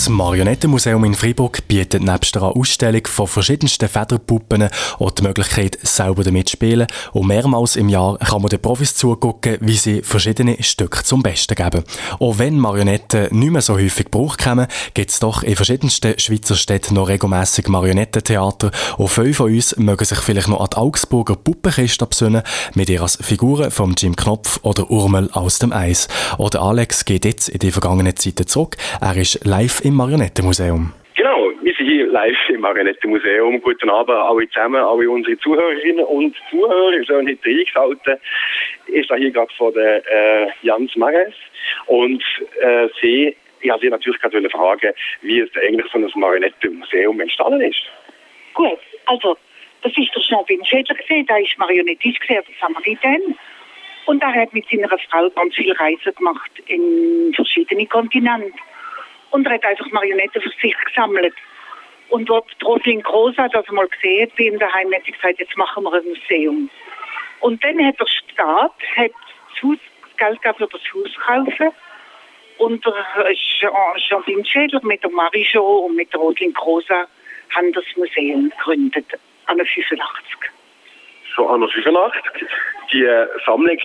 Das Marionettenmuseum in Freiburg bietet nebst einer Ausstellung von verschiedensten Federpuppen auch die Möglichkeit, selber damit zu spielen. Und mehrmals im Jahr kann man den Profis zugucken, wie sie verschiedene Stücke zum Besten geben. Auch wenn Marionetten nicht mehr so häufig Gebrauch kommen, gibt es doch in verschiedensten Schweizer Städten noch regelmässig Marionettentheater. Und viele von uns mögen sich vielleicht noch an die Augsburger Puppenkiste besinnen, mit ihr als Figuren von Jim Knopf oder Urmel aus dem Eis. Oder Alex geht jetzt in die vergangenen Zeiten zurück. Er ist live im Marionettenmuseum. Genau, wir sind hier live im Marionettenmuseum. Guten Abend alle zusammen, alle unsere Zuhörerinnen und Zuhörer. Wir sind hinter eingeschaltet. Ich stehe hier gerade vor der Jans Mares und ich wollte Sie natürlich gerade fragen, wie es eigentlich so ein Marionettenmuseum entstanden ist. Gut, also das ist der Jean Schädler gesehen, der ist Marionettist gesehen, der Samaritaine. Und er hat mit seiner Frau ganz viele Reisen gemacht in verschiedene Kontinente. Und er hat einfach Marionetten für sich gesammelt. Und als Rosalind Grosa das mal gesehen hat, bei ihm daheim, hat sie gesagt, jetzt machen wir ein Museum. Und dann hat der Staat das Geld gegeben für das Haus kaufen. Und der Jean Schädler mit der Marijo und mit der Rosalind Grosa haben das Museum gegründet, an der 85. Schon an der 85. Die Sammlung,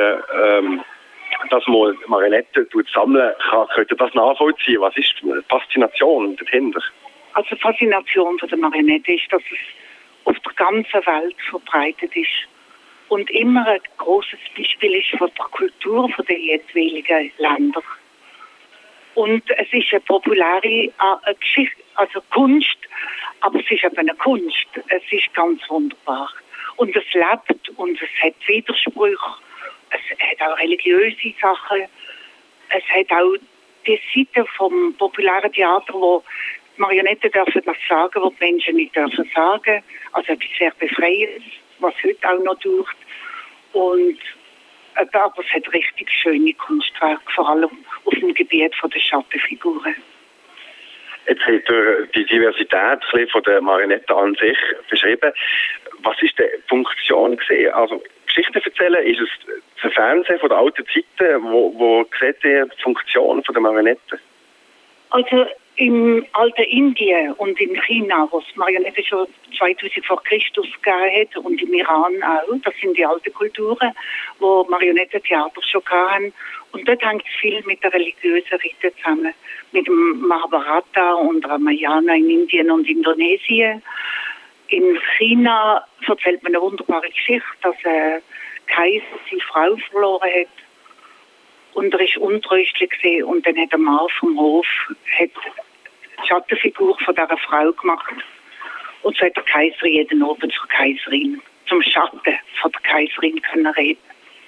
dass man Marionetten sammeln kann, könnt ihr das nachvollziehen? Was ist die Faszination dahinter? Also die Faszination von der Marionette ist, dass es auf der ganzen Welt verbreitet ist und immer ein grosses Beispiel ist von der Kultur der jeweiligen Länder. Und es ist eine populäre Geschichte, also Kunst, aber es ist eben eine Kunst. Es ist ganz wunderbar. Und es lebt und es hat Widersprüche. Es hat auch religiöse Sachen. Es hat auch die Seite vom populären Theater, wo die Marionetten dürfen das sagen, was die Menschen nicht dürfen sagen. Also etwas sehr Befreiendes, was heute auch noch tut. Und aber es hat richtig schöne Kunstwerke, vor allem auf dem Gebiet der Schattenfiguren. Jetzt hat er die Diversität von der Marionetten an sich beschrieben. Was ist die Funktion gesehen? Also Geschichten erzählen, ist es das Fernsehen von der alten Zeiten, wo sieht ihr die Funktion der Marionetten? Also im alten Indien und in China, wo es Marionetten schon 2000 vor Christus gegeben hat, und im Iran auch, das sind die alten Kulturen, wo Marionettentheater schon hatten. Und dort hängt viel mit der religiösen Rite zusammen, mit dem Mahabharata und Ramayana in Indien und Indonesien. In China erzählt man eine wunderbare Geschichte, dass ein Kaiser seine Frau verloren hat. Und er ist untröstlich gewesen. Und dann hat der Mann vom Hof die Schattenfigur von dieser Frau gemacht. Und so hat der Kaiser jeden Abend zur Kaiserin, zum Schatten von der Kaiserin können reden.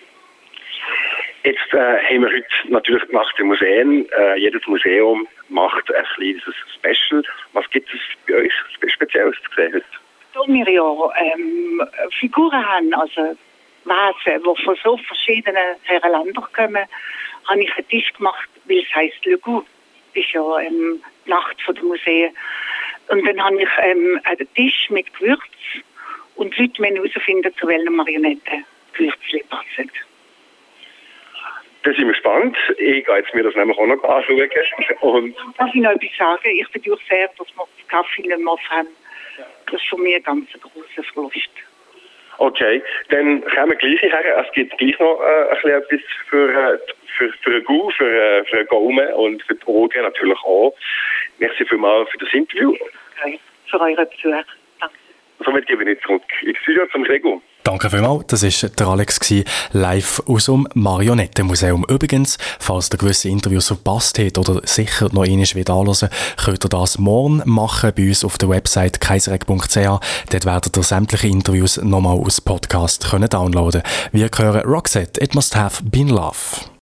Jetzt haben wir heute natürlich nach den Museen, jedes Museum macht ein kleines Special. Was gibt es bei euch Spezielles zu sehen heute? Da wir ja Figuren haben, also Wesen, die von so verschiedenen Ländern kommen, habe ich einen Tisch gemacht, weil es heisst Le Goût. Das ist ja die Nacht der Museen. Und dann habe ich einen Tisch mit Gewürz und die Leute müssen herausfinden, zu welchen Marionetten Gewürze passen. Da sind wir gespannt. Ich gehe jetzt mir das nämlich auch noch anschauen. Und darf ich noch etwas sagen? Ich bedauere sehr, dass wir den Kaffee nicht mehr haben. Das ist für mich ein ganz grosser Verlust. Okay, dann kommen wir gleich her. Es gibt gleich noch ein bisschen etwas für einen Gau, für einen Gaumen und für die Augen natürlich auch. Merci vielmals für das Interview. Okay, für euren Besuch. Danke. Somit gebe ich jetzt zurück ins Studio zum Gregor. Danke vielmals, das war der Alex, live aus dem Marionettenmuseum. Übrigens, falls ihr gewisse Interviews verpasst habt oder sicher noch einmal wieder anhören, könnt ihr das morgen machen bei uns auf der Website kaisereg.ch. Dort werdet ihr sämtliche Interviews nochmal als Podcast downloaden können. Wir hören Roxette, It Must Have Been Love.